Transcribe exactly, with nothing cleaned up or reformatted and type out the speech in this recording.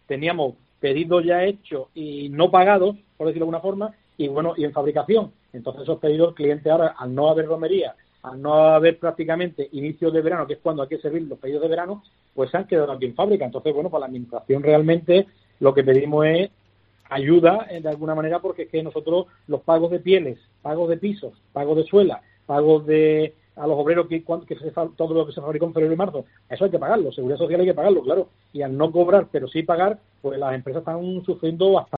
teníamos pedidos ya hechos y no pagados, por decirlo de alguna forma, y bueno, y en fabricación. Entonces esos pedidos, el cliente ahora, al no haber romería, al no haber prácticamente inicio de verano, que es cuando hay que servir los pedidos de verano, pues se han quedado aquí en fábrica. Entonces, bueno, para la administración realmente lo que pedimos es ayuda eh, de alguna manera, porque es que nosotros los pagos de pieles, pagos de pisos, pagos de suela, pagos de a los obreros que, que se, todo lo que se fabricó en febrero y marzo, eso hay que pagarlo, seguridad social hay que pagarlo, claro, y al no cobrar pero sí pagar, pues las empresas están sufriendo bastante.